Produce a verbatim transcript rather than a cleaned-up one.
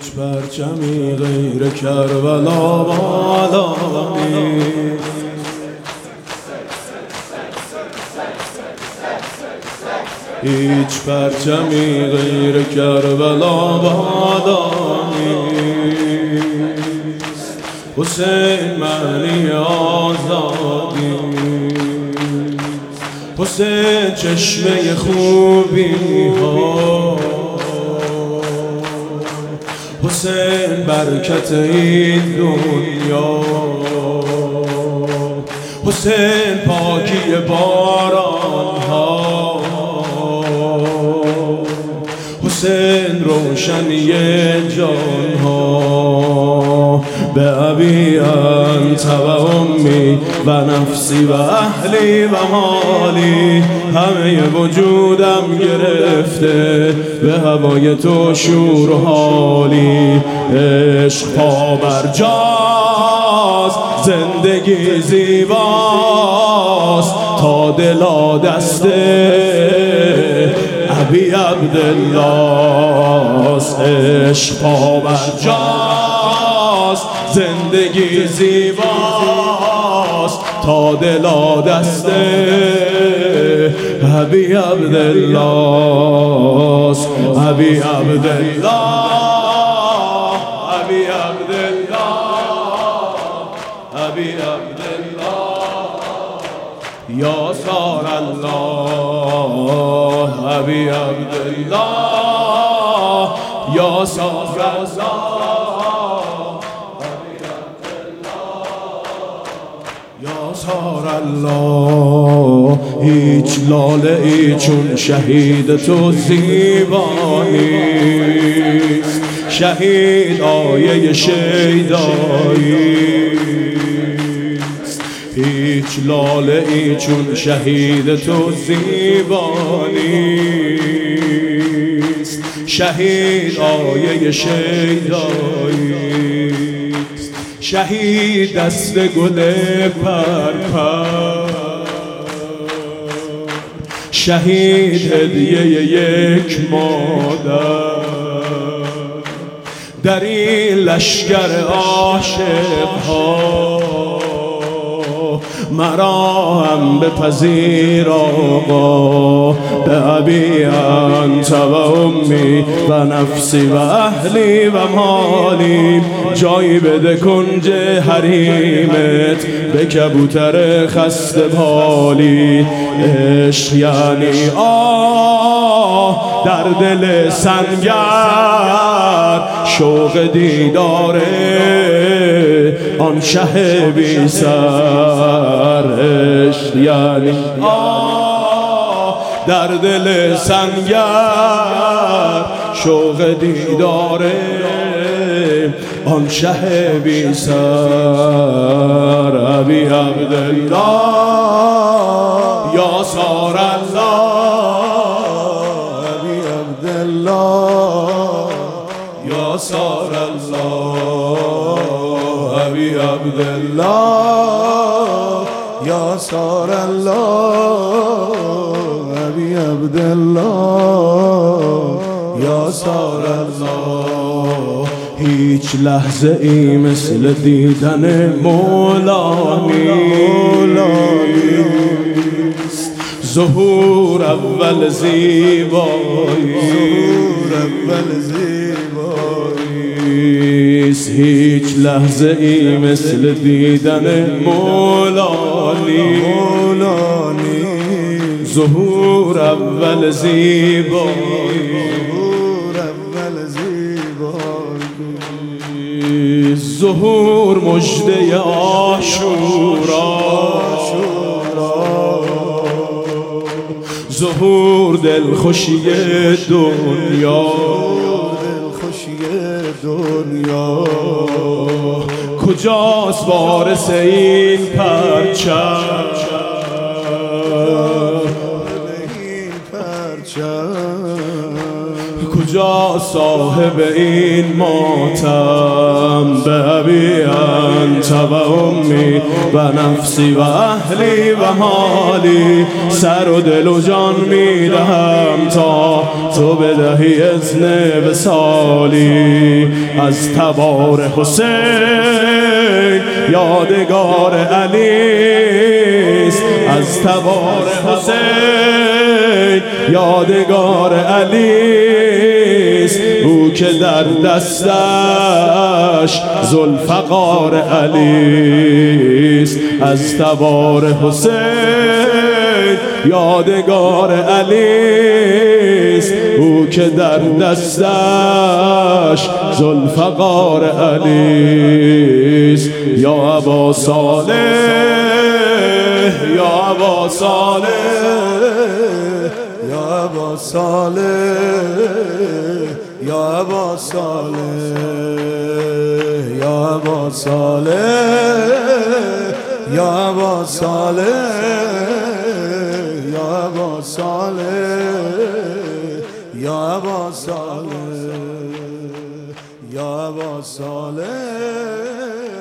هیچ پرچمی غیر کربلا بالا نیست. هیچ پرچمی غیر کربلا بالا نیست. حسین معنی آزادی، حسین چشمه خوبی ها، حسین برکت این دنیا، حسین پاکی باران ها، حسین روشنی جان ها. به ابی انت و امی و نفسی و اهلی و مالی، همه وجودم گرفته به هوای تو شور و حالی. عشق پا برجاست، زندگی زیباست، تا دلا دسته ابی عبدالله است. عشق پا برجاست، زندگی زیباست، تا دلا دسته ابی عبدالله است. ابی عبدالله، ابی عبدالله، ابی عبدالله یا سار الله. ابی عبدالله یا سار الله، یا سار الله. هیچ لاله ای چون شهید تو زیبا نیست. شهید آیه شیدایی، هیچ لاله ای چون شهید تو زیبا نیست. شهید آیه شیدایی، شهید دست گل پرپر، شهید هدیه یک مادر. در این لشکر عاشق ها مرا هم بپذیر آقا. به ابی انت و امی و نفسی و اهلی و مالی، جایی بده کنج حریمت به کبوتر خسته بالی. عشق یعنی آه در دل سنگر، شوق دیداره آن شه بی سر. عشق یعنی آه در دل سنگر، شوق دیداره آن شه بی سر. ابی عبدالله یا سار الله، ابی عبدالله یا سار الله. ابی عبدالله یا سار الله، ابی عبدالله یا سار الله. هیچ لحظه ای مثل دیدن مولا نیست. ظهور اول زیبایی، اول زیبایی. هیچ لحظه ای مثل دیدن مولا نیست. ظهور اول زیبایی، ظهور مژده عاشورا، ظهور دلخوشی دنیا، دنیا. کجاست وارث این پرچم، کجا یا صاحب این ماتم به ابی انت و امی و نفسی و اهلی و حالی، سر و دل و جان میدهم تا تو بدهی اذن وصالی. از تبار حسین یادگار علیست، از تبار حسین یادگار علیست، او که در دستش ذوالفقار علیست. از تبار حسین یادگار علیست، او که در دستش ذوالفقار علیست. یا ابا صالح یا ابا صالح یا ابا صالح یا ابا صالح یا ابا صالح یا ابا صالح یا ابا صالح یا ابا صالح یا ابا صالح